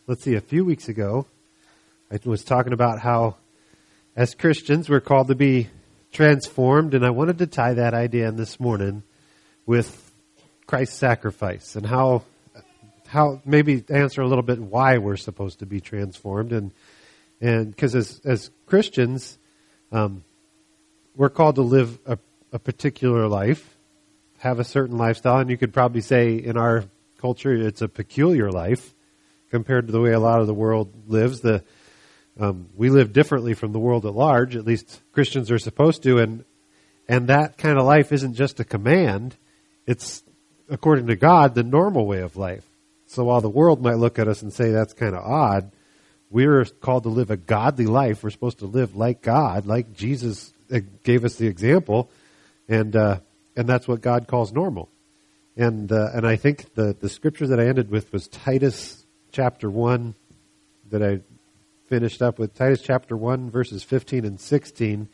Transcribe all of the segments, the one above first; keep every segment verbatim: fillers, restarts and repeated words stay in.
let's see, a few weeks ago, I was talking about how as Christians we're called to be transformed, and I wanted to tie that idea in this morning with Christ's sacrifice and how how maybe answer a little bit why we're supposed to be transformed, and and because as as Christians um, we're called to live a, a particular life, have a certain lifestyle, and you could probably say in our culture it's a peculiar life compared to the way a lot of the world lives. The um, we live differently from the world at large. At least Christians are supposed to, and and that kind of life isn't just a command. It's, according to God, the normal way of life. So while the world might look at us and say that's kind of odd, we're called to live a godly life. We're supposed to live like God, like Jesus gave us the example, and uh, and that's what God calls normal. And uh, and I think the, the scripture that I ended with was Titus chapter one, that I finished up with, Titus chapter one, verses fifteen and sixteen.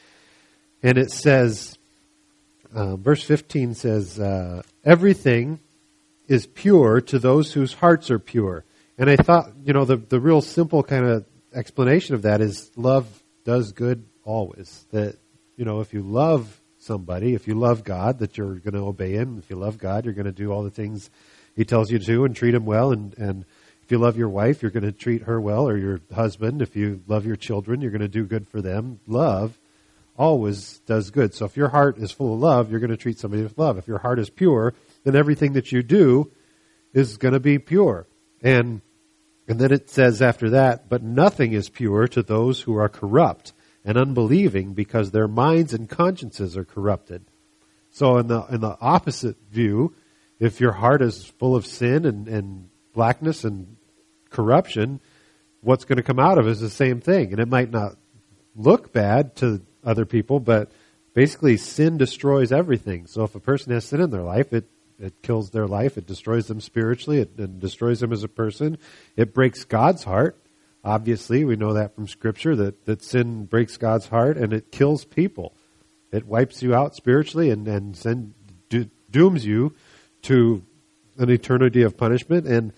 And it says, uh, verse fifteen says, uh, everything is pure to those whose hearts are pure. And I thought, you know, the, the real simple kind of explanation of that is love does good always. That, you know, if you love somebody, if you love God, that you're going to obey Him. If you love God, you're going to do all the things He tells you to and treat Him well. And, and if you love your wife, you're going to treat her well, or your husband. If you love your children, you're going to do good for them. Love always does good. So if your heart is full of love, you're going to treat somebody with love. If your heart is pure, then everything that you do is going to be pure. And and then it says after that, but nothing is pure to those who are corrupt and unbelieving, because their minds and consciences are corrupted. So in the in the opposite view, if your heart is full of sin and, and blackness and corruption, what's going to come out of it is the same thing. And it might not look bad to other people, but basically sin destroys everything. So if a person has sin in their life, it It kills their life. It destroys them spiritually. It, it destroys them as a person. It breaks God's heart. Obviously, we know that from Scripture, that, that sin breaks God's heart, and it kills people. It wipes you out spiritually and, and send, do, dooms you to an eternity of punishment. And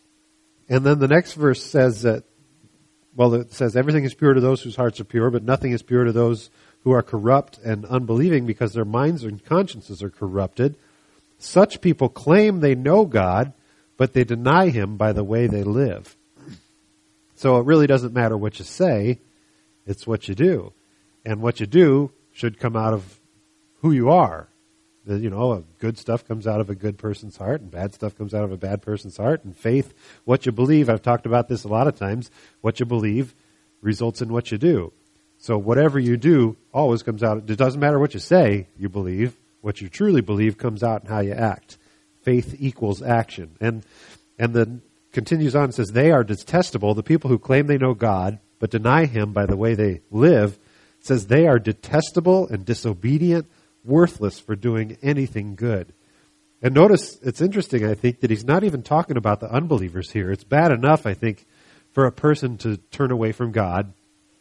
and then the next verse says that, well, it says, everything is pure to those whose hearts are pure, but nothing is pure to those who are corrupt and unbelieving, because their minds and consciences are corrupted. Such people claim they know God, but they deny Him by the way they live. So it really doesn't matter what you say, it's what you do. And what you do should come out of who you are. You know, good stuff comes out of a good person's heart, and bad stuff comes out of a bad person's heart. And faith, what you believe, I've talked about this a lot of times, what you believe results in what you do. So whatever you do always comes out. It doesn't matter what you say you believe. What you truly believe comes out in how you act. Faith equals action. And and then continues on and says, they are detestable, the people who claim they know God, but deny Him by the way they live. It says they are detestable and disobedient, worthless for doing anything good. And notice, it's interesting, I think, that he's not even talking about the unbelievers here. It's bad enough, I think, for a person to turn away from God,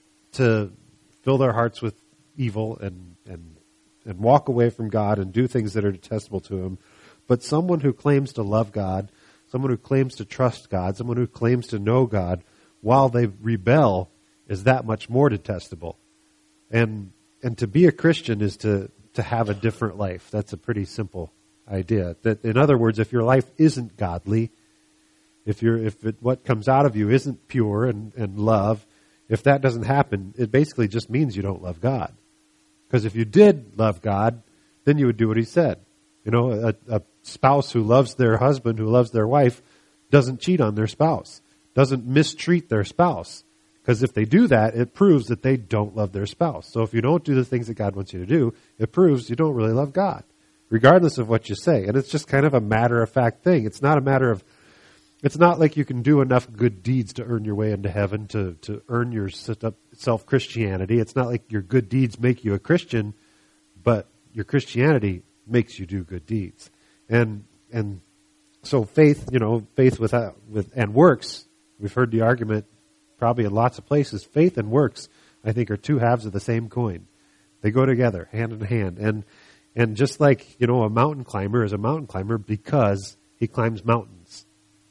to fill their hearts with evil and and and walk away from God and do things that are detestable to Him. But someone who claims to love God, someone who claims to trust God, someone who claims to know God, while they rebel, is that much more detestable. And and to be a Christian is to, to have a different life. That's a pretty simple idea. That, in other words, if your life isn't godly, if you're if it, what comes out of you isn't pure and, and love, if that doesn't happen, it basically just means you don't love God. Because if you did love God, then you would do what He said. You know, a, a spouse who loves their husband, who loves their wife, doesn't cheat on their spouse, doesn't mistreat their spouse. Because if they do that, it proves that they don't love their spouse. So if you don't do the things that God wants you to do, it proves you don't really love God, regardless of what you say. And it's just kind of a matter-of-fact thing. It's not a matter of, it's not like you can do enough good deeds to earn your way into heaven, to, to earn your self-Christianity. It's not like your good deeds make you a Christian, but your Christianity makes you do good deeds. And and so faith, you know, faith without, with and works, we've heard the argument probably in lots of places, faith and works, I think, are two halves of the same coin. They go together, hand in hand. And and just like, you know, a mountain climber is a mountain climber because he climbs mountains.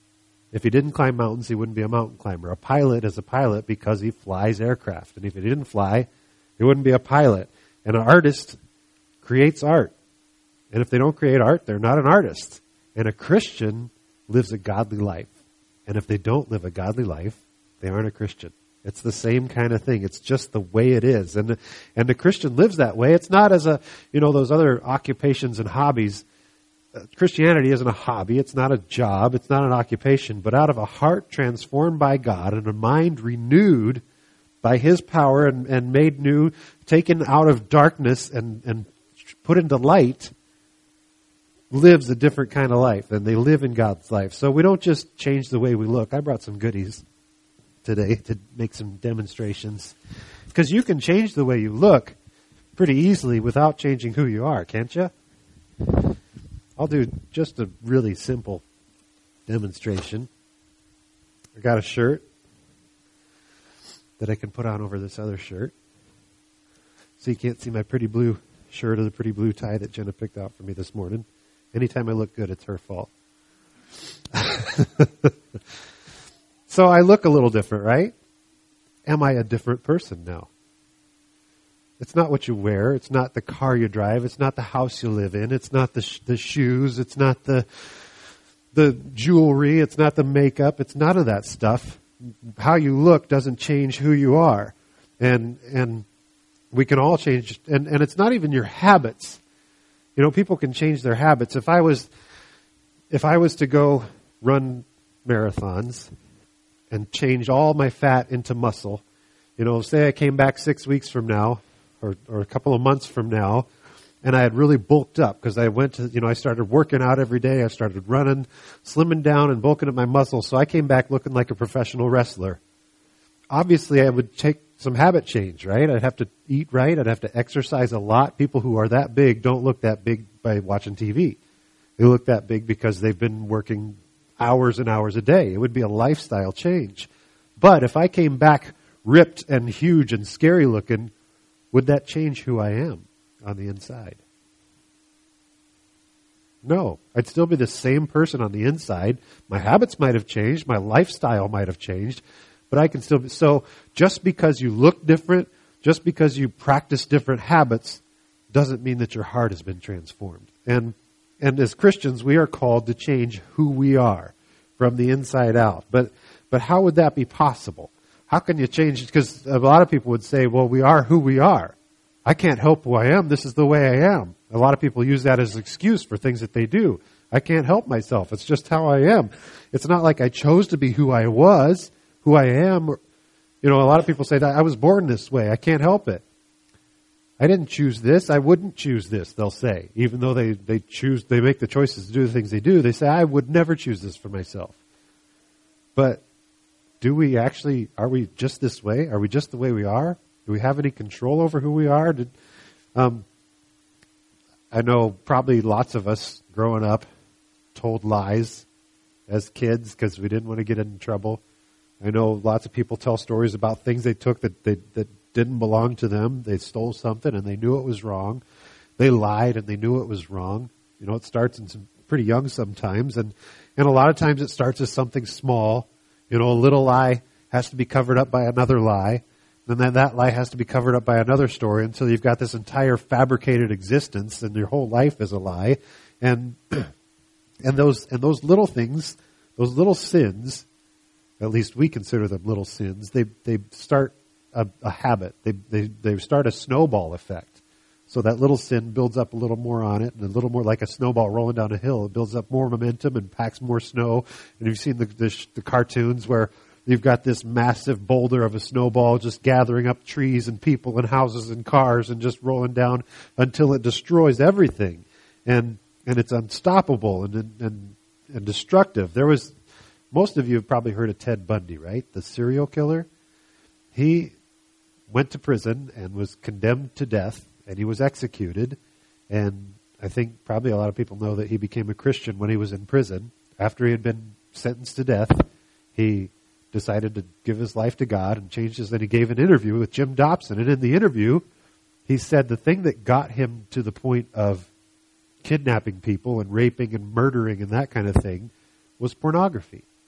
If he didn't climb mountains, he wouldn't be a mountain climber. A pilot is a pilot because he flies aircraft. And if he didn't fly, he wouldn't be a pilot. And an artist creates art. And if they don't create art, they're not an artist. And a Christian lives a godly life. And if they don't live a godly life, they aren't a Christian. It's the same kind of thing. It's just the way it is. And, and the Christian lives that way. It's not as a, you know, those other occupations and hobbies. Uh, Christianity isn't a hobby. It's not a job. It's not an occupation. But out of a heart transformed by God and a mind renewed by His power and, and made new, taken out of darkness and, and put into light, lives a different kind of life. And they live in God's life. So we don't just change the way we look. I brought some goodies today to make some demonstrations. Because you can change the way you look pretty easily without changing who you are, can't you? I'll do just a really simple demonstration. I got a shirt that I can put on over this other shirt. So you can't see my pretty blue shirt or the pretty blue tie that Jenna picked out for me this morning. Anytime I look good, it's her fault. So I look a little different, right? Am I a different person now? It's not what you wear. It's not the car you drive. It's not the house you live in. It's not the sh- the shoes. It's not the the jewelry. It's not the makeup. It's none of that stuff. How you look doesn't change who you are. And and we can all change. And, and it's not even your habits. You know, people can change their habits. If I was if I was to go run marathons and change all my fat into muscle, you know, say I came back six weeks from now, or, or a couple of months from now, and I had really bulked up because I went to, you know, I started working out every day. I started running, slimming down and bulking up my muscles. So I came back looking like a professional wrestler. Obviously, I would take some habit change, right? I'd have to eat right. I'd have to exercise a lot. People who are that big don't look that big by watching T V. They look that big because they've been working hours and hours a day. It would be a lifestyle change. But if I came back ripped and huge and scary looking, would that change who I am on the inside? No. I'd still be the same person on the inside. My habits might have changed. My lifestyle might have changed. But I can still be. So just because you look different, just because you practice different habits, doesn't mean that your heart has been transformed. And and as Christians, we are called to change who we are from the inside out. But but how would that be possible? How can you change it? Because a lot of people would say, well, we are who we are. I can't help who I am. This is the way I am. A lot of people use that as an excuse for things that they do. I can't help myself. It's just how I am. It's not like I chose to be who I was, who I am. You know, a lot of people say that I was born this way. I can't help it. I didn't choose this. I wouldn't choose this, they'll say. Even though they, they choose, they make the choices to do the things they do, they say, I would never choose this for myself. But do we actually, are we just this way? Are we just the way we are? Do we have any control over who we are? Did, um, I know probably lots of us growing up told lies as kids because we didn't want to get in trouble. I know lots of people tell stories about things they took that they, that didn't belong to them. They stole something and they knew it was wrong. They lied and they knew it was wrong. You know, it starts in some pretty young sometimes, and, and a lot of times it starts as something small. You know, a little lie has to be covered up by another lie. And then that lie has to be covered up by another story until you've got this entire fabricated existence and your whole life is a lie. And and those and those little things, those little sins, at least we consider them little sins, they they start a, a habit. They, they they start a snowball effect. So that little sin builds up a little more on it, and a little more like a snowball rolling down a hill. It builds up more momentum and packs more snow. And you've seen the, the, the cartoons where you've got this massive boulder of a snowball just gathering up trees and people and houses and cars and just rolling down until it destroys everything. And and it's unstoppable and and, and destructive. There was, most of you have probably heard of Ted Bundy, right? The serial killer. He went to prison and was condemned to death. And he was executed, and I think probably a lot of people know that he became a Christian when he was in prison. After he had been sentenced to death, he decided to give his life to God and changed his, then he gave an interview with Jim Dobson. And in the interview, he said the thing that got him to the point of kidnapping people and raping and murdering and that kind of thing was pornography.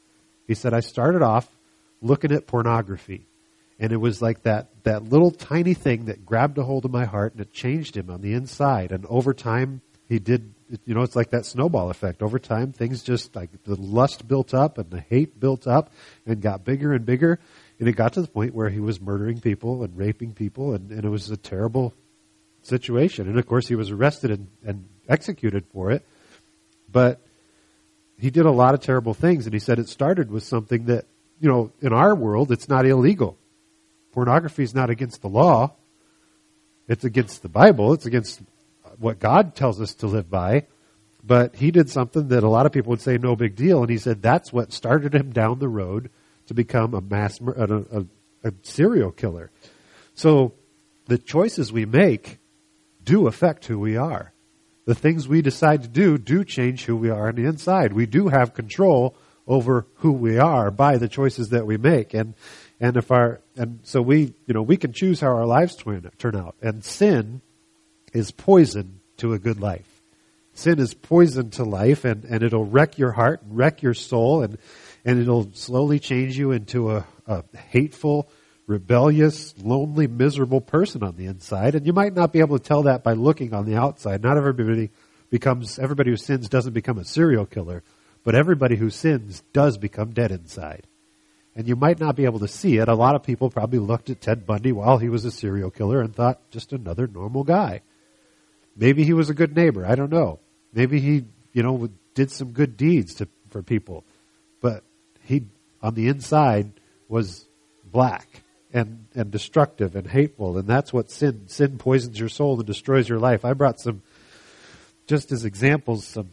He said, I started off looking at pornography. And it was like that, that little tiny thing that grabbed a hold of my heart, and it changed him on the inside. And over time, he did, you know, it's like that snowball effect. Over time, things just, like the lust built up and the hate built up and got bigger and bigger. And it got to the point where he was murdering people and raping people, and, and it was a terrible situation. And of course, he was arrested and, and executed for it. But he did a lot of terrible things, and he said it started with something that, you know, in our world, it's not illegal. Pornography is not against the law. It's against the Bible. It's against what God tells us to live by. But he did something that a lot of people would say no big deal. And he said that's what started him down the road to become a mass, a, a, a serial killer. So the choices we make do affect who we are. The things we decide to do do change who we are on the inside. We do have control over who we are by the choices that we make. And And if our, and so we, you know, we can choose how our lives turn, turn out. And sin is poison to a good life. Sin is poison to life, and, and it'll wreck your heart, wreck your soul, and, and it'll slowly change you into a, a hateful, rebellious, lonely, miserable person on the inside. And you might not be able to tell that by looking on the outside. Not everybody becomes, everybody who sins doesn't become a serial killer, but everybody who sins does become dead inside. And you might not be able to see it. A lot of people probably looked at Ted Bundy while he was a serial killer and thought, just another normal guy. Maybe he was a good neighbor. I don't know. Maybe he, you know, did some good deeds to, for people. But he, on the inside, was black and, and destructive and hateful. And that's what sin, sin poisons your soul and destroys your life. I brought some, just as examples, some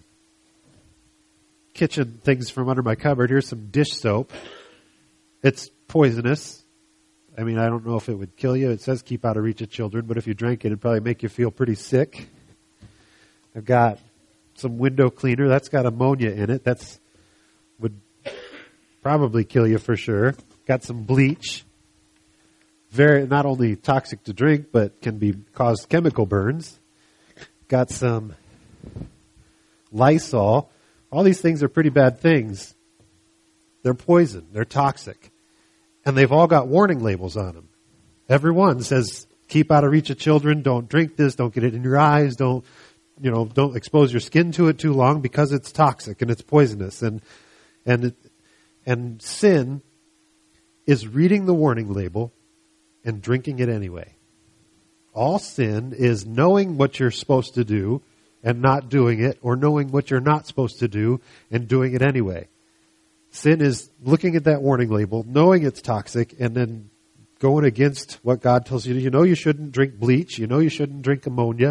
kitchen things from under my cupboard. Here's some dish soap. It's poisonous. I mean, I don't know if it would kill you. It says keep out of reach of children, but if you drank it, it'd probably make you feel pretty sick. I've got some window cleaner. That's got ammonia in it. That's would probably kill you for sure. Got some bleach. Very, not only toxic to drink, but can be cause chemical burns. Got some Lysol. All these things are pretty bad things. They're poison. They're toxic. And they've all got warning labels on them. Every one says, keep out of reach of children, don't drink this, don't get it in your eyes, don't, you know, don't expose your skin to it too long because it's toxic and it's poisonous. And, and, it, and sin is reading the warning label and drinking it anyway. All sin is knowing what you're supposed to do and not doing it, or knowing what you're not supposed to do and doing it anyway. Sin is looking at that warning label, knowing it's toxic, and then going against what God tells you. You know you shouldn't drink bleach. You know you shouldn't drink ammonia.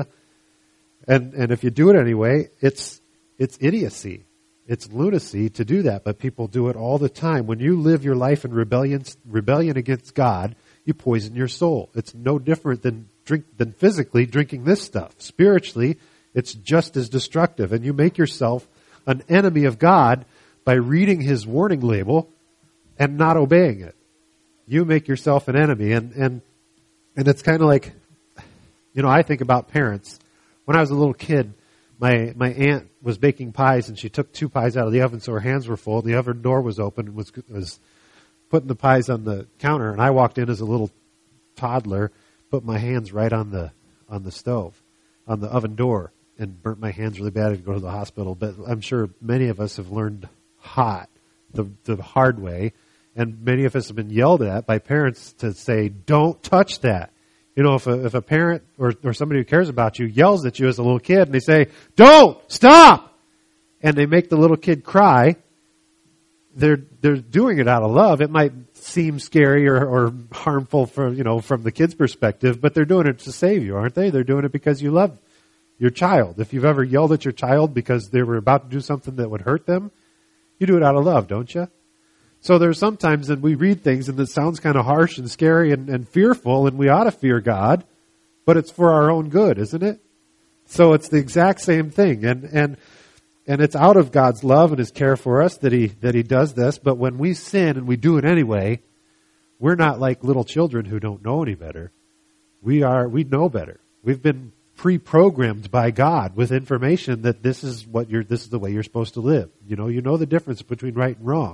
And and if you do it anyway, it's it's idiocy. It's lunacy to do that, but people do it all the time. When you live your life in rebellion, rebellion against God, you poison your soul. It's no different than drink than physically drinking this stuff. Spiritually, it's just as destructive, and you make yourself an enemy of God by reading his warning label and not obeying it. You make yourself an enemy. And, and, and it's kind of like, you know, I think about parents. When I was a little kid, my, my aunt was baking pies, and she took two pies out of the oven so her hands were full. The oven door was open and was, was putting the pies on the counter. And I walked in as a little toddler, put my hands right on the, on the stove, on the oven door, and burnt my hands really bad. I had to go to the hospital. But I'm sure many of us have learned hot, the the hard way, and many of us have been yelled at by parents to say, don't touch that. You know, if a, if a parent or, or somebody who cares about you yells at you as a little kid and they say, don't, stop, and they make the little kid cry, they're they're doing it out of love. It might seem scary or, or harmful for, you know, from the kid's perspective, but they're doing it to save you, aren't they? They're doing it because you love your child. If you've ever yelled at your child because they were about to do something that would hurt them, you do it out of love, don't you? So there's sometimes that we read things and it sounds kind of harsh and scary and, and fearful, and we ought to fear God, but it's for our own good, isn't it? So it's the exact same thing, and and and it's out of God's love and his care for us that he that he does this. But when we sin and we do it anyway, we're not like little children who don't know any better. We are we know better. We've been pre-programmed by God with information that this is what you're, this is the way you're supposed to live. You know, you know the difference between right and wrong.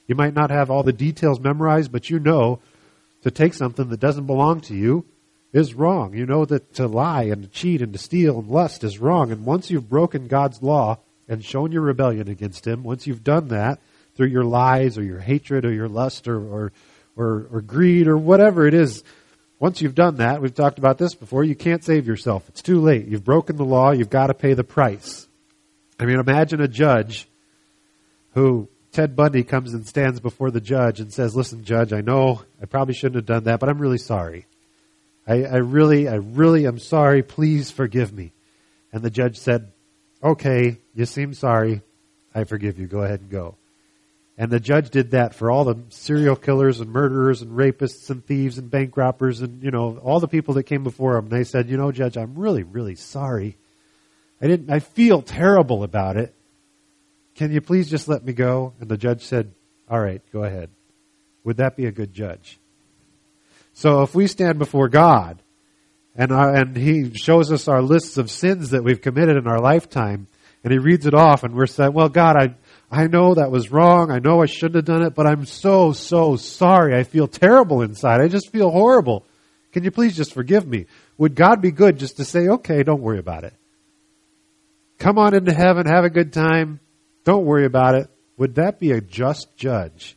You might not have all the details memorized, but you know to take something that doesn't belong to you is wrong. You know that to lie and to cheat and to steal and lust is wrong. And once you've broken God's law and shown your rebellion against Him, once you've done that through your lies or your hatred or your lust or, or, or, or greed or whatever it is, once you've done that, we've talked about this before, you can't save yourself. It's too late. You've broken the law. You've got to pay the price. I mean, imagine a judge who, Ted Bundy comes and stands before the judge and says, listen, judge, I know I probably shouldn't have done that, but I'm really sorry. I, I really, I really am sorry. Please forgive me. And the judge said, okay, you seem sorry. I forgive you. Go ahead and go. And the judge did that for all the serial killers and murderers and rapists and thieves and bank robbers and, you know, all the people that came before him. They said, you know, judge, I'm really, really sorry. I didn't, I feel terrible about it. Can you please just let me go? And the judge said, all right, go ahead. Would that be a good judge? So if we stand before God and our, and He shows us our lists of sins that we've committed in our lifetime, and He reads it off, and we're saying, well, God, I, I know that was wrong. I know I shouldn't have done it, but I'm so, so sorry. I feel terrible inside. I just feel horrible. Can you please just forgive me? Would God be good just to say, okay, don't worry about it. Come on into heaven, have a good time. Don't worry about it. Would that be a just judge?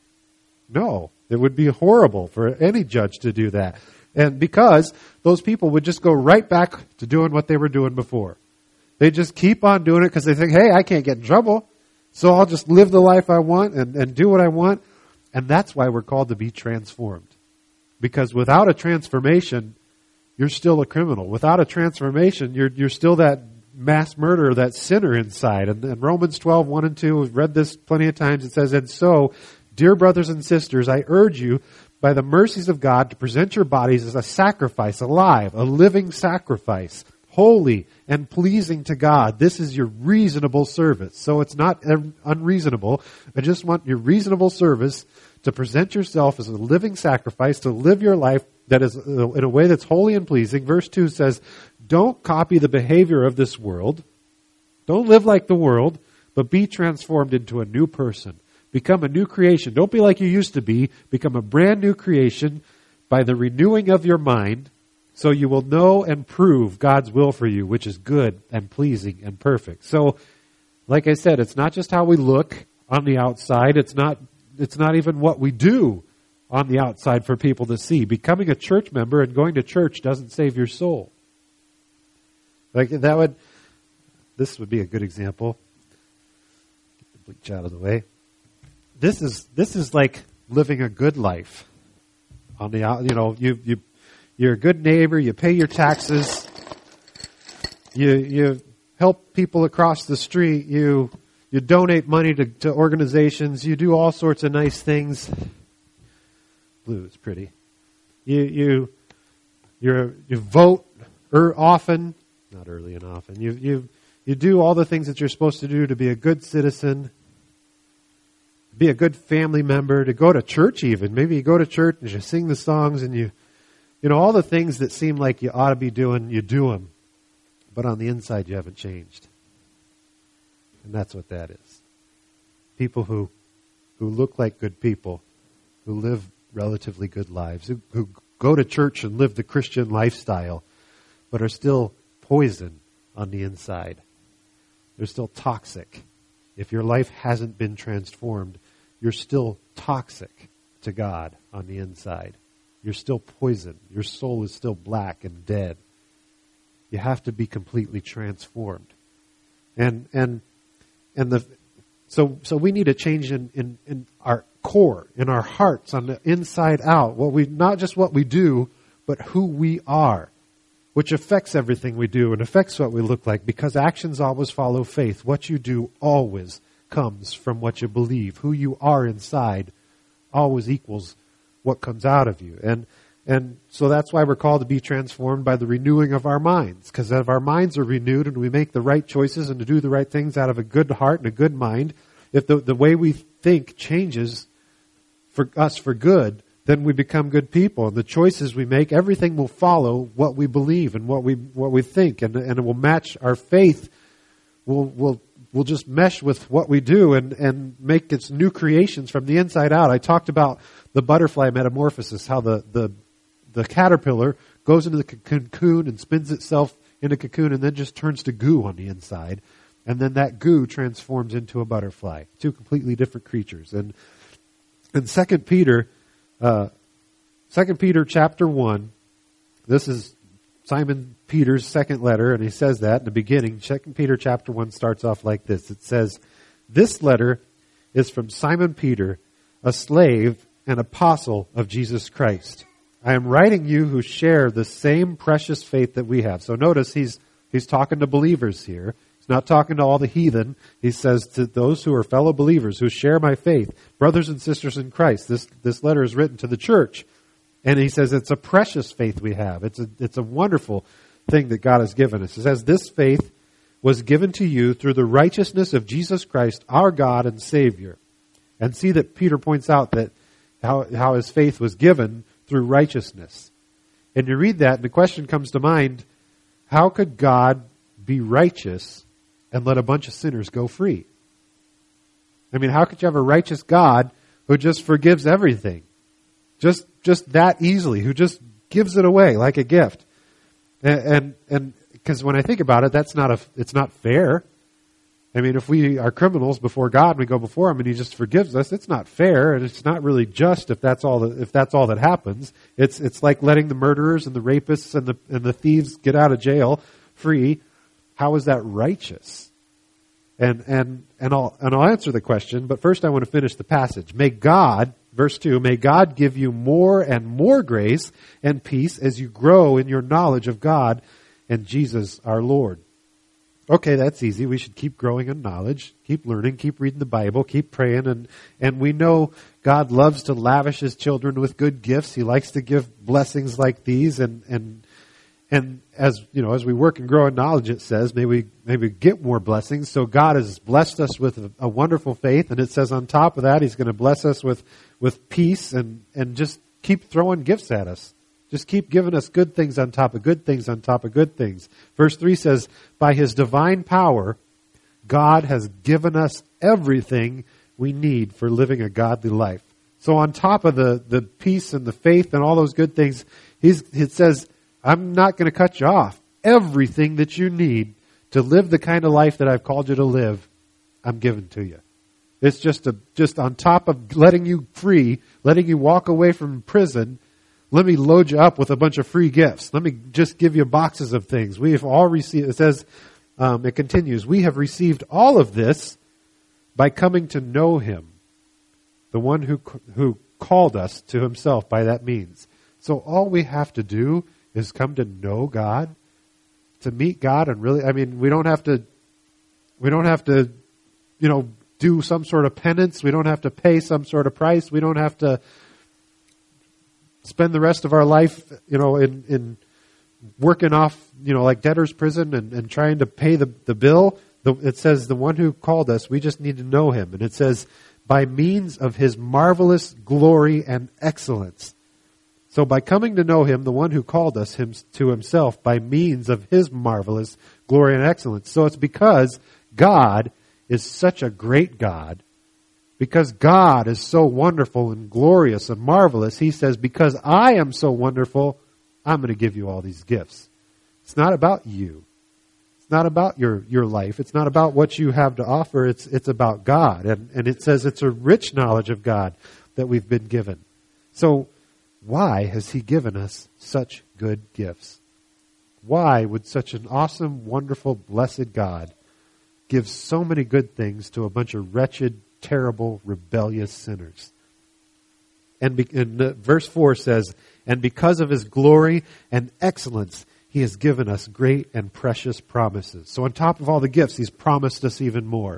No. It would be horrible for any judge to do that. And because those people would just go right back to doing what they were doing before. They just keep on doing it because they think, hey, I can't get in trouble, so I'll just live the life I want and, and do what I want. And that's why we're called to be transformed. Because without a transformation, you're still a criminal. Without a transformation, you're you're still that mass murderer, that sinner inside. And, and Romans twelve, one and two, we've read this plenty of times. It says, and so, dear brothers and sisters, I urge you by the mercies of God to present your bodies as a sacrifice, alive, a living sacrifice, holy and pleasing to God. This is your reasonable service. So it's not unreasonable. I just want your reasonable service to present yourself as a living sacrifice, to live your life that is in a way that's holy and pleasing. Verse two says, don't copy the behavior of this world. Don't live like the world, but be transformed into a new person. Become a new creation. Don't be like you used to be. Become a brand new creation by the renewing of your mind, so you will know and prove God's will for you, which is good and pleasing and perfect. So, like I said, it's not just how we look on the outside. It's not, it's not even what we do on the outside for people to see. Becoming a church member and going to church doesn't save your soul. Like that would, this would be a good example. Get the bleach out of the way. This is this is like living a good life. On the out, you know, you you you're a good neighbor. You pay your taxes. You you help people across the street. You you donate money to, to organizations. You do all sorts of nice things. Blue is pretty. You you you you vote er, often, not early and often. You you you do all the things that you're supposed to do to be a good citizen. Be a good family member, to go to church even. Maybe you go to church and you sing the songs and you, you know, all the things that seem like you ought to be doing, you do them. But on the inside, you haven't changed. And that's what that is. People who, who look like good people, who live relatively good lives, who, who go to church and live the Christian lifestyle, but are still poison on the inside. They're still toxic. If your life hasn't been transformed, you're still toxic to God on the inside. You're still poison. Your soul is still black and dead. You have to be completely transformed. And and and the so so we need a change in, in, in our core, in our hearts, on the inside out. What we not just what we do, but who we are, which affects everything we do and affects what we look like, because actions always follow faith. What you do always comes from what you believe. Who you are inside always equals what comes out of you. And and so that's why we're called to be transformed by the renewing of our minds. Because if our minds are renewed and we make the right choices and to do the right things out of a good heart and a good mind, if the, the way we think changes for us for good, then we become good people. And the choices we make, everything will follow what we believe and what we what we think. And, and it will match our faith, will will will just mesh with what we do and, and make its new creations from the inside out. I talked about the butterfly metamorphosis, how the, the, the caterpillar goes into the cocoon and spins itself in a cocoon and then just turns to goo on the inside. And then that goo transforms into a butterfly. Two completely different creatures. And in Second Peter, uh, Second Peter chapter one, this is Simon Peter's second letter, and he says that in the beginning. Second Peter chapter one starts off like this. It says, "This letter is from Simon Peter, a slave and apostle of Jesus Christ. I am writing you who share the same precious faith that we have." So notice he's he's talking to believers here. He's not talking to all the heathen. He says to those who are fellow believers who share my faith, brothers and sisters in Christ. This this letter is written to the church. And he says it's a precious faith we have. It's a it's a wonderful thing that God has given us. It says this faith was given to you through the righteousness of Jesus Christ, our God and Savior. And see that Peter points out that how how his faith was given through righteousness. And you read that and the question comes to mind, how could God be righteous and let a bunch of sinners go free? I mean, how could you have a righteous God who just forgives everything? Just just that easily, who just gives it away like a gift. And and because when I think about it, that's not a it's not fair. I mean, if we are criminals before God and we go before Him and He just forgives us, it's not fair and it's not really just if that's all that, if that's all that happens. It's it's like letting the murderers and the rapists and the and the thieves get out of jail free. How is that righteous? And and and I'll and I'll answer the question, but first I want to finish the passage. May God, verse two, may God give you more and more grace and peace as you grow in your knowledge of God and Jesus our Lord. Okay, that's easy. We should keep growing in knowledge, keep learning, keep reading the Bible, keep praying, and and we know God loves to lavish His children with good gifts. He likes to give blessings like these, and and And as you know, as we work and grow in knowledge, it says, may we maybe get more blessings. So God has blessed us with a, a wonderful faith, and it says on top of that, He's going to bless us with, with peace and, and just keep throwing gifts at us. Just keep giving us good things on top of good things on top of good things. Verse three says, by His divine power, God has given us everything we need for living a godly life. So on top of the, the peace and the faith and all those good things, he's, it says, I'm not going to cut you off. Everything that you need to live the kind of life that I've called you to live, I'm giving to you. It's just a, just on top of letting you free, letting you walk away from prison, let me load you up with a bunch of free gifts. Let me just give you boxes of things. We have all received, it says, um, it continues, we have received all of this by coming to know Him, the one who who called us to Himself by that means. So all we have to do is come to know God, to meet God, and really, I mean, we don't have to, we don't have to, you know, do some sort of penance. We don't have to pay some sort of price. We don't have to spend the rest of our life, you know, in, in working off, you know, like debtor's prison and, and trying to pay the, the bill. The, it says the one who called us, we just need to know Him. And it says, by means of His marvelous glory and excellence. So by coming to know Him, the one who called us him, to Himself by means of His marvelous glory and excellence. So it's because God is such a great God, because God is so wonderful and glorious and marvelous, He says, because I am so wonderful, I'm going to give you all these gifts. It's not about you. It's not about your, your life. It's not about what you have to offer. It's, it's about God. And, and it says it's a rich knowledge of God that we've been given. So, why has He given us such good gifts? Why would such an awesome, wonderful, blessed God give so many good things to a bunch of wretched, terrible, rebellious sinners? And, be, and uh, verse four says, and because of His glory and excellence, He has given us great and precious promises. So on top of all the gifts, He's promised us even more.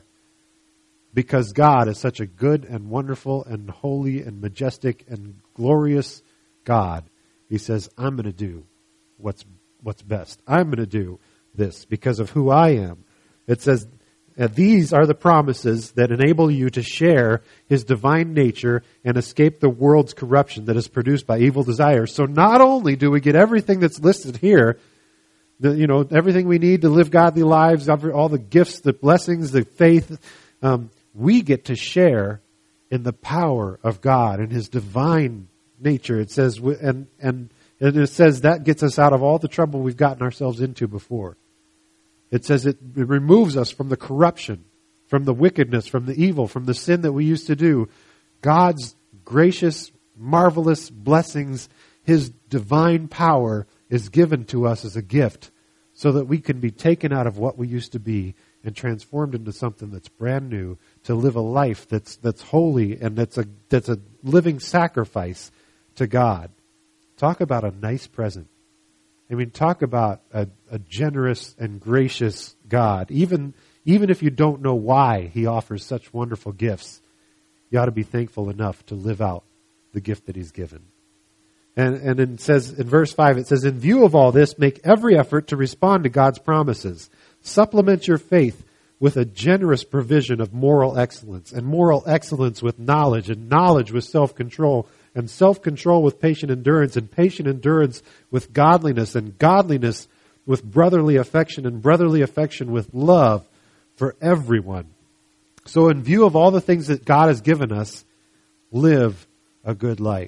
Because God is such a good and wonderful and holy and majestic and glorious God, He says, I'm going to do what's what's best. I'm going to do this because of who I am. It says, these are the promises that enable you to share His divine nature and escape the world's corruption that is produced by evil desires. So not only do we get everything that's listed here, the, you know, everything we need to live godly lives, all the gifts, the blessings, the faith, um, we get to share in the power of God and His divine nature. It says, and, and, and it says that gets us out of all the trouble we've gotten ourselves into before. It says it, it removes us from the corruption, from the wickedness, from the evil, from the sin that we used to do. God's gracious, marvelous blessings, His divine power is given to us as a gift so that we can be taken out of what we used to be and transformed into something that's brand new, to live a life that's that's holy and that's a that's a living sacrifice to God. Talk about a nice present. I mean, talk about a, a generous and gracious God. Even even if you don't know why He offers such wonderful gifts, you ought to be thankful enough to live out the gift that He's given. And, and it says in verse five, it says, in view of all this, make every effort to respond to God's promises. Supplement your faith with a generous provision of moral excellence, and moral excellence with knowledge, and knowledge with self-control, and self-control with patient endurance, and patient endurance with godliness, and godliness with brotherly affection, and brotherly affection with love for everyone. So in view of all the things that God has given us, live a good life.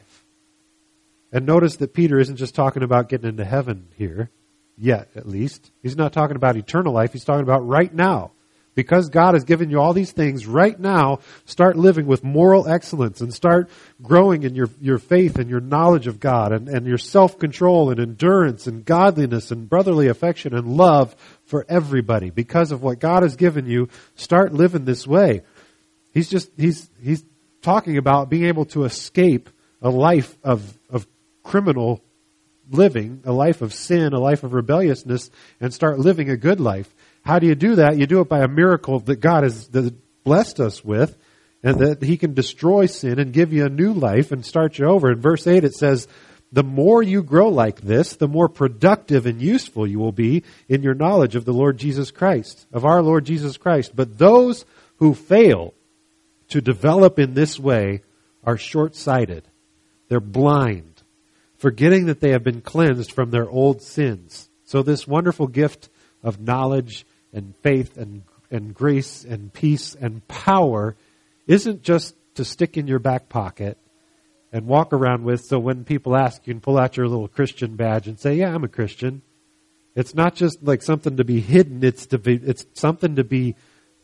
And notice that Peter isn't just talking about getting into heaven here, yet at least. He's not talking about eternal life. He's talking about right now. Because God has given you all these things, right now, start living with moral excellence and start growing in your, your faith and your knowledge of God and, and your self-control and endurance and godliness and brotherly affection and love for everybody. Because of what God has given you, start living this way. He's just, he's, he's talking about being able to escape a life of, of criminal living, a life of sin, a life of rebelliousness, and start living a good life. How do you do that? You do it by a miracle that God has blessed us with, and that He can destroy sin and give you a new life and start you over. In verse eight it says, the more you grow like this, the more productive and useful you will be in your knowledge of the Lord Jesus Christ, of our Lord Jesus Christ. But those who fail to develop in this way are short-sighted. They're blind, forgetting that they have been cleansed from their old sins. So this wonderful gift of knowledge and faith and, and grace and peace and power isn't just to stick in your back pocket and walk around with, so when people ask, you can pull out your little Christian badge and say, yeah, I'm a Christian. It's not just like something to be hidden. It's to be, it's something to be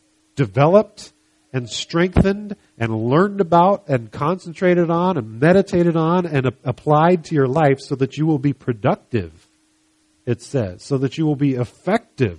developed and strengthened and learned about and concentrated on and meditated on and a- applied to your life so that you will be productive, it says, so that you will be effective,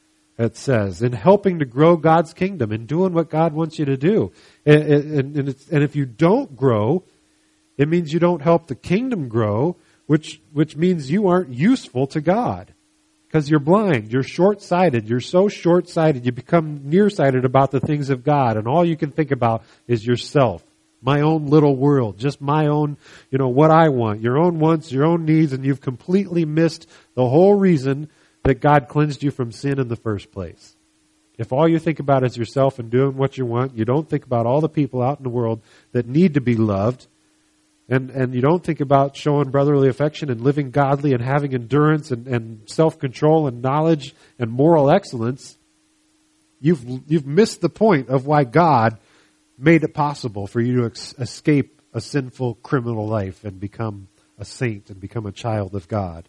it says, in helping to grow God's kingdom and doing what God wants you to do. And, and, and, it's, and if you don't grow, it means you don't help the kingdom grow, which, which means you aren't useful to God. Because you're blind, you're short-sighted, you're so short-sighted, you become nearsighted about the things of God, and all you can think about is yourself, my own little world, just my own, you know, what I want, your own wants, your own needs, and you've completely missed the whole reason that God cleansed you from sin in the first place. If all you think about is yourself and doing what you want, you don't think about all the people out in the world that need to be loved, And and you don't think about showing brotherly affection and living godly and having endurance and, and self-control and knowledge and moral excellence, you've you've missed the point of why God made it possible for you to ex- escape a sinful criminal life and become a saint and become a child of God.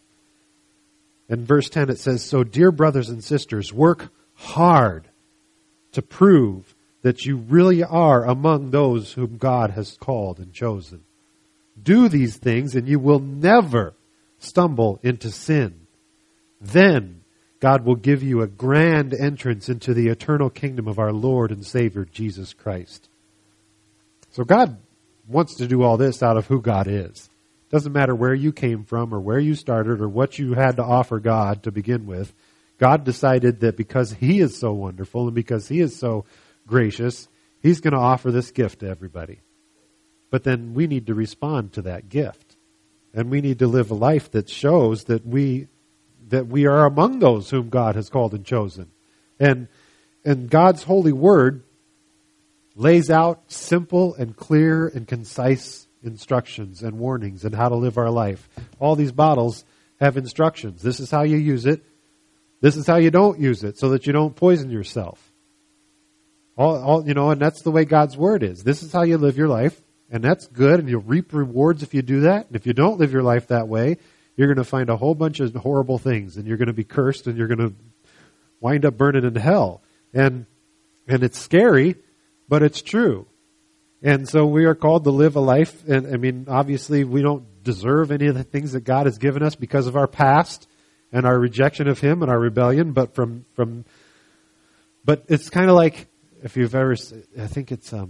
In verse ten it says, so dear brothers and sisters, work hard to prove that you really are among those whom God has called and chosen. Do these things and you will never stumble into sin. Then God will give you a grand entrance into the eternal kingdom of our Lord and Savior, Jesus Christ. So God wants to do all this out of who God is. Doesn't matter where you came from or where you started or what you had to offer God to begin with. God decided that because He is so wonderful and because He is so gracious, He's going to offer this gift to everybody. But then we need to respond to that gift. And we need to live a life that shows that we that we are among those whom God has called and chosen. And and God's holy word lays out simple and clear and concise instructions and warnings on how to live our life. All these bottles have instructions. This is how you use it. This is how you don't use it, so that you don't poison yourself. All, all, you know, and that's the way God's Word is. This is how you live your life, and that's good, and you'll reap rewards if you do that. And if you don't live your life that way, you're going to find a whole bunch of horrible things, and you're going to be cursed, and you're going to wind up burning in hell. And and it's scary, but it's true. And so we are called to live a life, and I mean, obviously we don't deserve any of the things that God has given us because of our past and our rejection of Him and our rebellion, but from, from but it's kind of like, if you've ever, I think it's, um,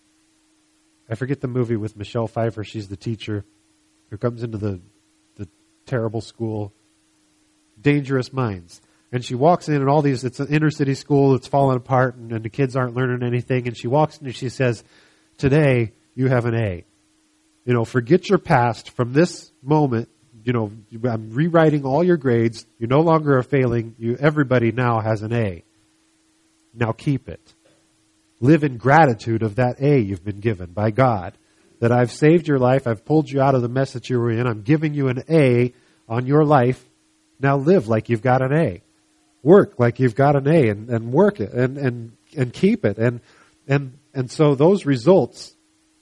I forget the movie with Michelle Pfeiffer. She's the teacher who comes into the, the terrible school, Dangerous Minds. And she walks in and all these, it's an inner city school that's falling apart and, and the kids aren't learning anything. And she walks in and she says, today you have an A. You know, forget your past. From this moment, you know, I'm rewriting all your grades. You no longer are failing. You, everybody now has an A. Now keep it. Live in gratitude of that A you've been given by God. That I've saved your life. I've pulled you out of the mess that you were in. I'm giving you an A on your life. Now live like you've got an A. Work like you've got an A and, and work it and, and, and keep it. And, and, and so those results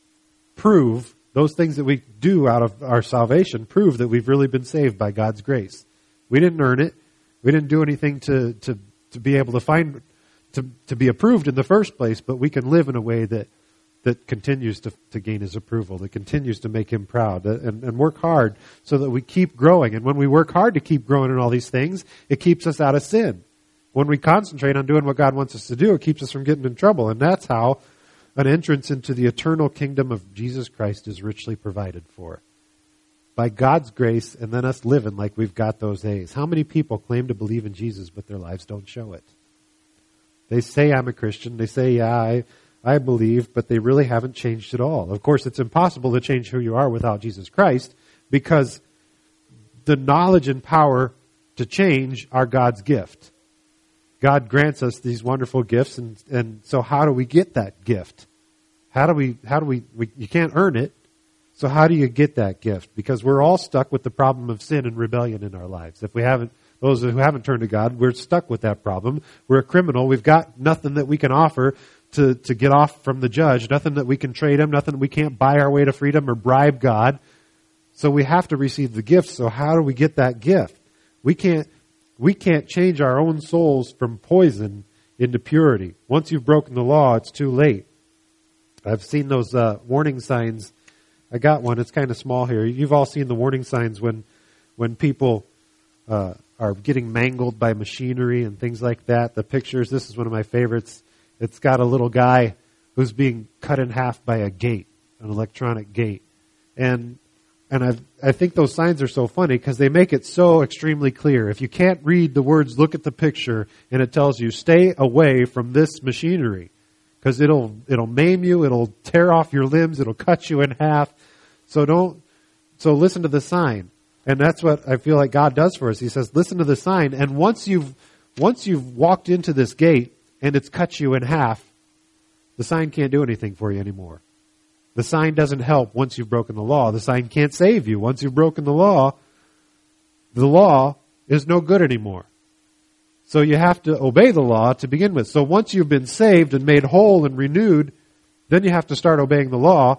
prove, those things that we do out of our salvation prove that we've really been saved by God's grace. We didn't earn it. We didn't do anything to, to, to be able to find, to, to be approved in the first place, but we can live in a way that, that continues to, to gain His approval, that continues to make Him proud, and, and work hard so that we keep growing. And when we work hard to keep growing in all these things, it keeps us out of sin. When we concentrate on doing what God wants us to do, it keeps us from getting in trouble. And that's how an entrance into the eternal kingdom of Jesus Christ is richly provided for. By God's grace, and then us living like we've got those A's. How many people claim to believe in Jesus, but their lives don't show it? They say, I'm a Christian. They say, yeah, I, I believe, but they really haven't changed at all. Of course, it's impossible to change who you are without Jesus Christ, because the knowledge and power to change are God's gift. God grants us these wonderful gifts, and, and so how do we get that gift? How do we, how do we, we, you can't earn it, so how do you get that gift? Because we're all stuck with the problem of sin and rebellion in our lives. If we haven't, those who haven't turned to God, we're stuck with that problem. We're a criminal. We've got nothing that we can offer to, to get off from the judge, nothing that we can trade Him, nothing we can't buy our way to freedom or bribe God. So we have to receive the gift. So how do we get that gift? We can't, we can't change our own souls from poison into purity. Once you've broken the law, it's too late. I've seen those uh, warning signs. I got one. It's kind of small here. You've all seen the warning signs when, when people uh, are getting mangled by machinery and things like that. The pictures. This is one of my favorites. It's got a little guy who's being cut in half by a gate, an electronic gate. And and I I think those signs are so funny because they make it so extremely clear. If you can't read the words, look at the picture, and it tells you, stay away from this machinery because it'll it'll maim you, it'll tear off your limbs, it'll cut you in half. So don't so listen to the sign. And that's what I feel like God does for us. He says, listen to the sign, and once you've once you've walked into this gate and it's cut you in half, the sign can't do anything for you anymore. The sign doesn't help once you've broken the law. The sign can't save you. Once you've broken the law, the law is no good anymore. So you have to obey the law to begin with. So once you've been saved and made whole and renewed, then you have to start obeying the law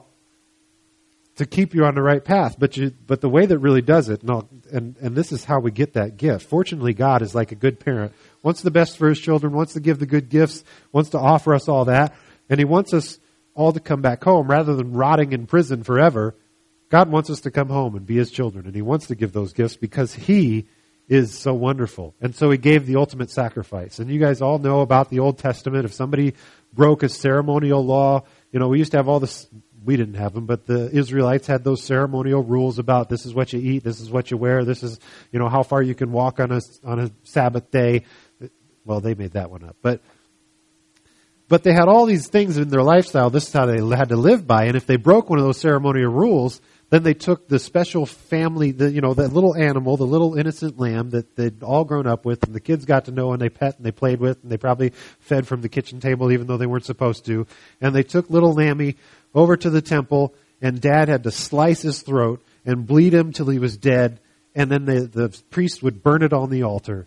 to keep you on the right path. But you, but the way that really does it, no, and, and this is how we get that gift. Fortunately, God is like a good parent. Wants the best for His children, wants to give the good gifts, wants to offer us all that. And He wants us all to come back home rather than rotting in prison forever. God wants us to come home and be His children. And He wants to give those gifts because He is so wonderful. And so He gave the ultimate sacrifice. And you guys all know about the Old Testament. If somebody broke a ceremonial law, you know, we used to have all this, we didn't have them, but the Israelites had those ceremonial rules about this is what you eat, this is what you wear, this is, you know, how far you can walk on a, on a Sabbath day. Well, they made that one up. But but they had all these things in their lifestyle. This is how they had to live by. And if they broke one of those ceremonial rules, then they took the special family, the, you know, that little animal, the little innocent lamb that they'd all grown up with, and the kids got to know and they pet and they played with, and they probably fed from the kitchen table even though they weren't supposed to. And they took little Lammy over to the temple, and Dad had to slice his throat and bleed him till he was dead, and then the, the priest would burn it on the altar.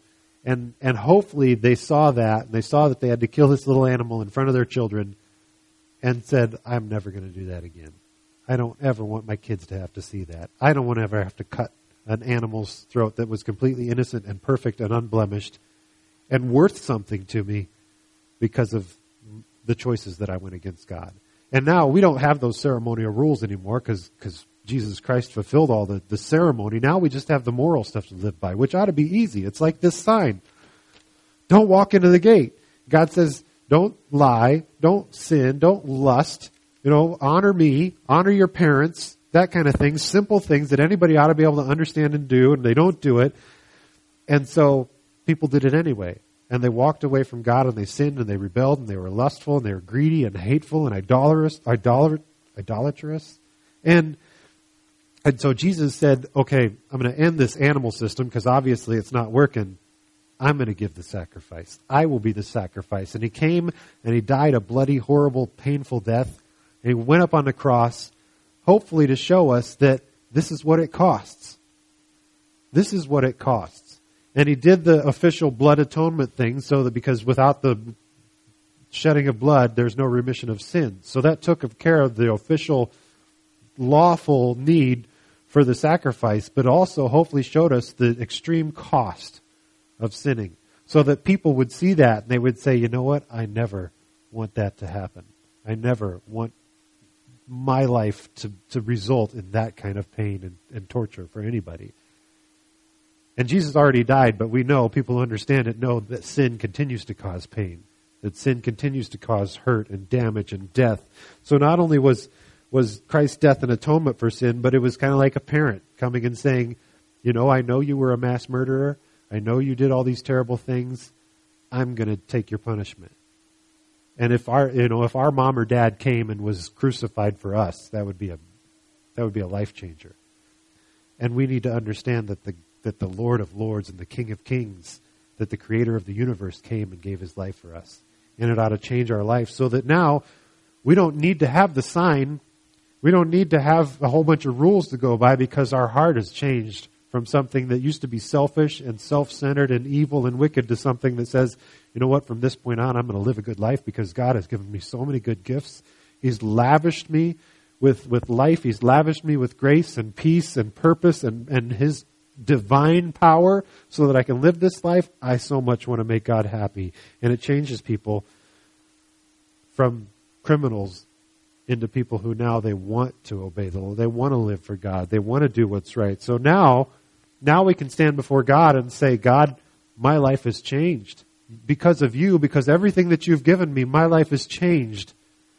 And and hopefully they saw that, and they saw that they had to kill this little animal in front of their children and said, I'm never going to do that again. I don't ever want my kids to have to see that. I don't want to ever have to cut an animal's throat that was completely innocent and perfect and unblemished and worth something to me because of the choices that I went against God. And now we don't have those ceremonial rules anymore because because Jesus Christ fulfilled all the, the ceremony. Now we just have the moral stuff to live by, which ought to be easy. It's like this sign. Don't walk into the gate. God says, don't lie, don't sin, don't lust, you know, honor me, honor your parents, that kind of thing. Simple things that anybody ought to be able to understand and do, and they don't do it. And so people did it anyway. And they walked away from God, and they sinned, and they rebelled, and they were lustful, and they were greedy, and hateful, and idolatrous, idol- idolatrous. And and so Jesus said, okay, I'm going to end this animal system because obviously it's not working. I'm going to give the sacrifice. I will be the sacrifice. And he came, and he died a bloody, horrible, painful death. And he went up on the cross, hopefully to show us that this is what it costs. This is what it costs. And he did the official blood atonement thing so that because without the shedding of blood, there's no remission of sins. So that took care of the official lawful need for the sacrifice, but also hopefully showed us the extreme cost of sinning so that people would see that and they would say, you know what? I never want that to happen. I never want my life to, to result in that kind of pain and, and torture for anybody. And Jesus already died, but we know, people who understand it know that sin continues to cause pain, that sin continues to cause hurt and damage and death. So not only was was Christ's death an atonement for sin, but it was kind of like a parent coming and saying, you know, I know you were a mass murderer. I know you did all these terrible things. I'm going to take your punishment. And if our, you know, if our mom or dad came and was crucified for us, that would be a, that would be a life changer. And we need to understand that the that the Lord of Lords and the King of Kings, that the Creator of the universe came and gave His life for us, and it ought to change our life so that now we don't need to have the sign. We don't need to have a whole bunch of rules to go by because our heart has changed from something that used to be selfish and self-centered and evil and wicked to something that says, you know what, from this point on, I'm going to live a good life because God has given me so many good gifts. He's lavished me with, with life. He's lavished me with grace and peace and purpose and, and His divine power so that I can live this life. I so much want to make God happy. And it changes people from criminals into people who now they want to obey the law. They want to live for God. They want to do what's right. So now, now we can stand before God and say, God, my life has changed. Because of you, because everything that you've given me, my life has changed.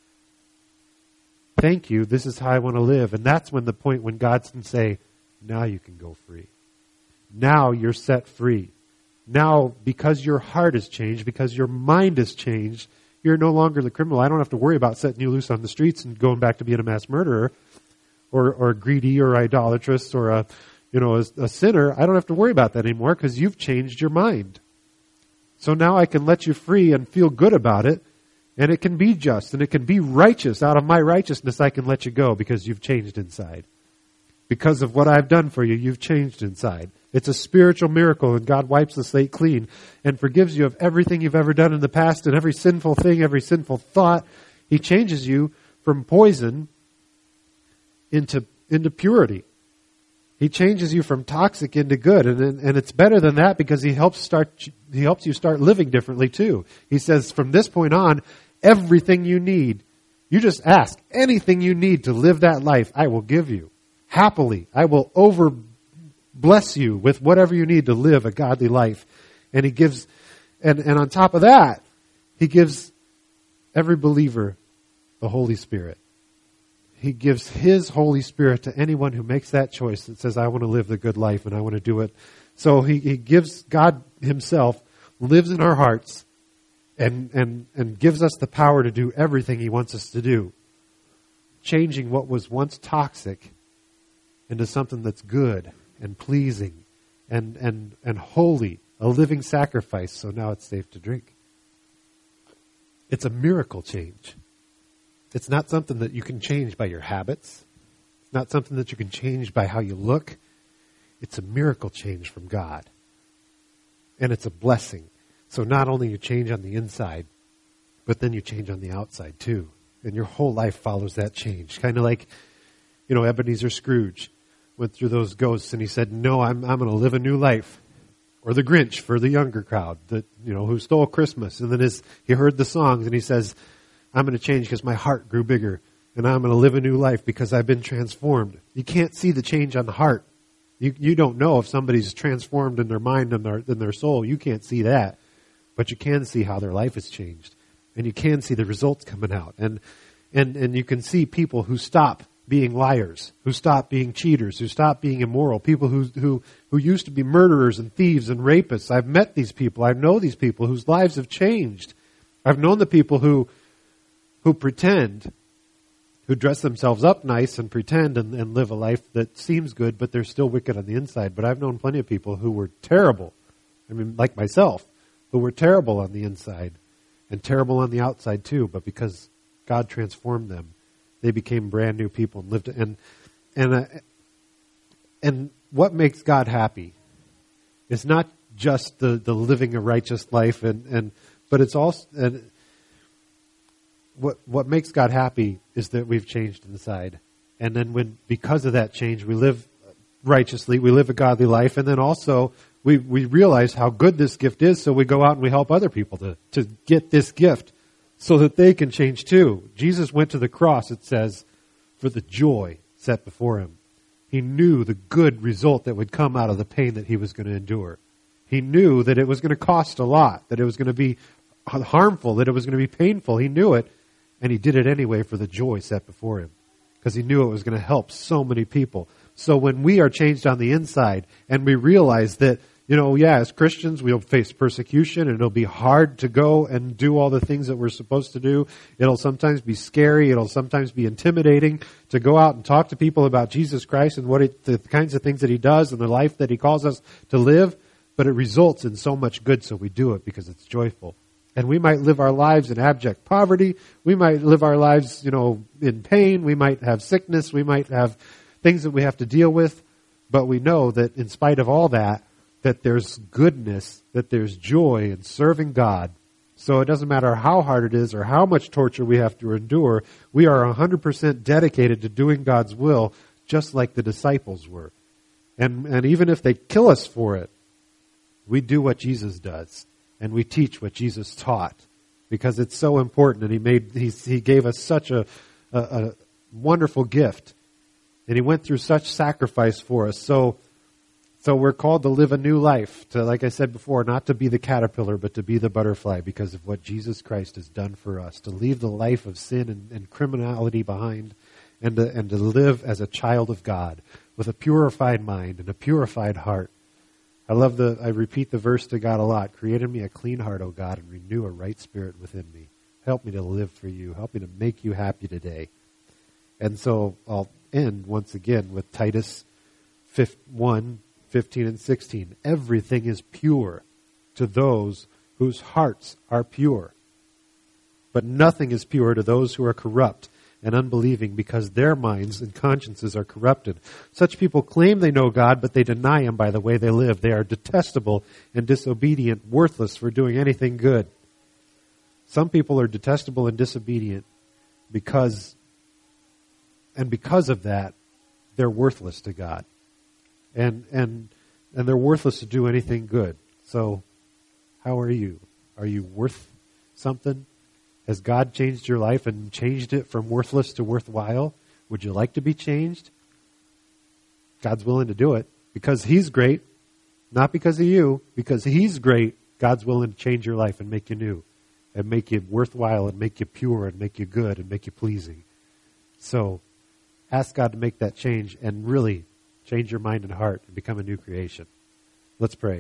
Thank you. This is how I want to live. And that's when the point when God can say, now you can go free. Now you're set free. Now, because your heart has changed, because your mind has changed, you're no longer the criminal. I don't have to worry about setting you loose on the streets and going back to being a mass murderer or, or greedy or idolatrous or a, you know, a, a sinner. I don't have to worry about that anymore because you've changed your mind. So now I can let you free and feel good about it, and it can be just and it can be righteous. Out of my righteousness, I can let you go because you've changed inside. Because of what I've done for you, you've changed inside. It's a spiritual miracle, and God wipes the slate clean and forgives you of everything you've ever done in the past and every sinful thing, every sinful thought. He changes you from poison into, into purity. He changes you from toxic into good, and and it's better than that because he helps start he helps you start living differently too. He says from this point on, everything you need, you just ask anything you need to live that life, I will give you happily. I will over bless you with whatever you need to live a godly life. And he gives, and and on top of that, he gives every believer the Holy Spirit. He gives His Holy Spirit to anyone who makes that choice that says, I want to live the good life and I want to do it. So he, he gives, God Himself lives in our hearts and, and, and gives us the power to do everything He wants us to do. Changing what was once toxic into something that's good and pleasing and, and, and holy, a living sacrifice. So now it's safe to drink. It's a miracle change. It's not something that you can change by your habits. It's not something that you can change by how you look. It's a miracle change from God. And it's a blessing. So not only you change on the inside, but then you change on the outside too. And your whole life follows that change. Kind of like, you know, Ebenezer Scrooge went through those ghosts and he said, no, I'm I'm going to live a new life. Or the Grinch for the younger crowd that, you know, who stole Christmas. And then his, he heard the songs and he says, I'm going to change because my heart grew bigger. And I'm going to live a new life because I've been transformed. You can't see the change on the heart. You you don't know if somebody's transformed in their mind and their, in their soul. You can't see that. But you can see how their life has changed. And you can see the results coming out. And and and you can see people who stop being liars, who stop being cheaters, who stop being immoral, people who who who used to be murderers and thieves and rapists. I've met these people. I know these people whose lives have changed. I've known the people who who pretend, who dress themselves up nice and pretend and, and live a life that seems good, but they're still wicked on the inside. But I've known plenty of people who were terrible. I mean, like myself, who were terrible on the inside and terrible on the outside too. But because God transformed them, they became brand new people and lived. And and uh, and what makes God happy is not just the, the living a righteous life, and, and but it's also and what what makes God happy is that we've changed inside. And then when because of that change, we live righteously, we live a godly life, and then also we we realize how good this gift is, so we go out and we help other people to to get this gift, so that they can change too. Jesus went to the cross, it says, for the joy set before him. He knew the good result that would come out of the pain that he was going to endure. He knew that it was going to cost a lot, that it was going to be harmful, that it was going to be painful. He knew it, and he did it anyway for the joy set before him, because he knew it was going to help so many people. So when we are changed on the inside and we realize that, you know, yeah, as Christians, we'll face persecution and it'll be hard to go and do all the things that we're supposed to do. It'll sometimes be scary. It'll sometimes be intimidating to go out and talk to people about Jesus Christ and what it, the kinds of things that he does and the life that he calls us to live. But it results in so much good, so we do it because it's joyful. And we might live our lives in abject poverty. We might live our lives, you know, in pain. We might have sickness. We might have things that we have to deal with. But we know that in spite of all that, that there's goodness, that there's joy in serving God. So it doesn't matter how hard it is or how much torture we have to endure, we are one hundred percent dedicated to doing God's will, just like the disciples were. And, and even if they kill us for it, we do what Jesus does, and we teach what Jesus taught, because it's so important, and he made he, he gave us such a, a, a wonderful gift, and he went through such sacrifice for us. So So we're called to live a new life, to, like I said before, not to be the caterpillar, but to be the butterfly because of what Jesus Christ has done for us, to leave the life of sin and, and criminality behind, and to, and to live as a child of God with a purified mind and a purified heart. I love the, I repeat the verse to God a lot. Create in me a clean heart, O God, and renew a right spirit within me. Help me to live for you. Help me to make you happy today. And so I'll end once again with Titus one, fifteen and sixteen. Everything is pure to those whose hearts are pure. But nothing is pure to those who are corrupt and unbelieving, because their minds and consciences are corrupted. Such people claim they know God, but they deny him by the way they live. They are detestable and disobedient, worthless for doing anything good. Some people are detestable and disobedient because, and because of that, they're worthless to God. And and and they're worthless to do anything good. So, how are you? Are you worth something? Has God changed your life and changed it from worthless to worthwhile? Would you like to be changed? God's willing to do it because he's great, not because of you. Because he's great, God's willing to change your life and make you new and make you worthwhile and make you pure and make you good and make you pleasing. So, ask God to make that change and really change your mind and heart and become a new creation. Let's pray.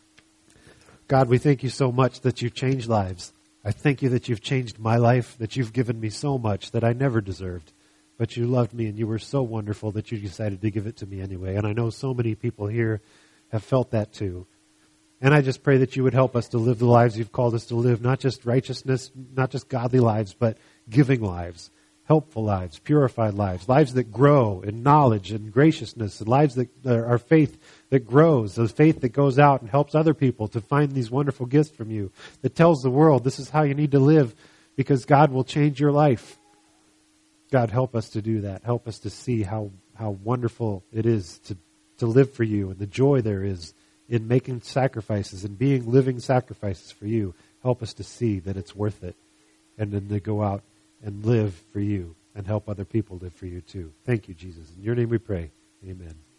God, we thank you so much that you've changed lives. I thank you that you've changed my life, that you've given me so much that I never deserved. But you loved me and you were so wonderful that you decided to give it to me anyway. And I know so many people here have felt that too. And I just pray that you would help us to live the lives you've called us to live, not just righteousness, not just godly lives, but giving lives. helpful lives, purified lives, lives that grow in knowledge and graciousness, and lives that are faith that grows, a faith that goes out and helps other people to find these wonderful gifts from you, that tells the world this is how you need to live because God will change your life. God, help us to do that. Help us to see how, how wonderful it is to, to live for you and the joy there is in making sacrifices and being living sacrifices for you. Help us to see that it's worth it and then to go out and live for you and help other people live for you too. Thank you, Jesus. In your name we pray. Amen.